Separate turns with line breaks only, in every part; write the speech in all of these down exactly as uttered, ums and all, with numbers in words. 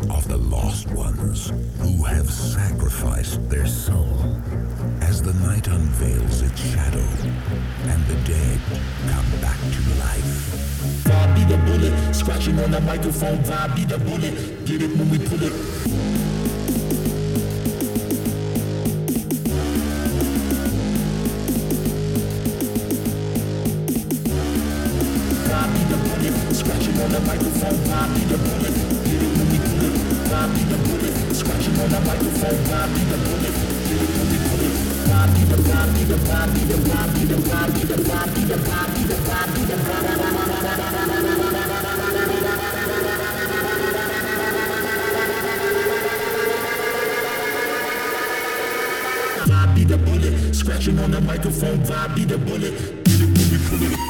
of the lost ones who have sacrificed their soul as the night unveils its shadow and the dead come back to life.
Vibe be the bullet, scratching on the microphone. Vibe be the bullet, get it when we pull it. Scratching on the microphone, vibe be the bullet, get it when we pull it. Vibe be the bullet, scratching on the microphone, vibe be the bullet, get it when we pull it. Vibe be the vibe be the vibe be the vibe be the vibe be the vibe be the vibe be the vibe be the vibe be the bullet, scratching on the microphone, vibe be the bullet, get it when we pull it.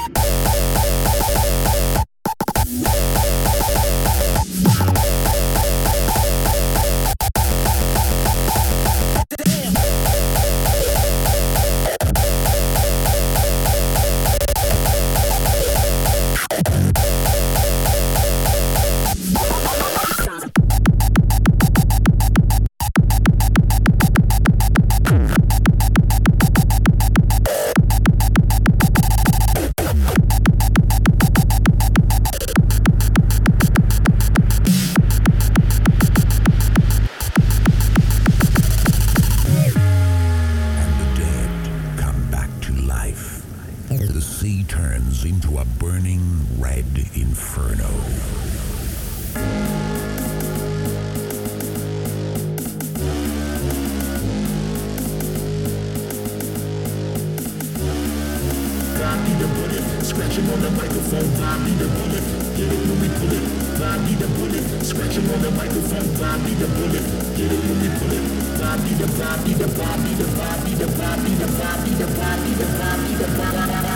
The sea turns into a burning red inferno. Vibe be the bullet, scratching on the microphone. Vibe be the bullet, get it when we pull it. Vibe be the bullet, scratching on the microphone. Vibe be the bullet, get it when we pull it. Vibe be the vibe be the vibe be the vibe be the vibe be the vibe be the vibe be the vibe be the vibe.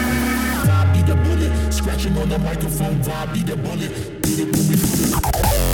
Vibe be the bullet, scratching on the microphone. Vibe be the bullet, get it when we pull it.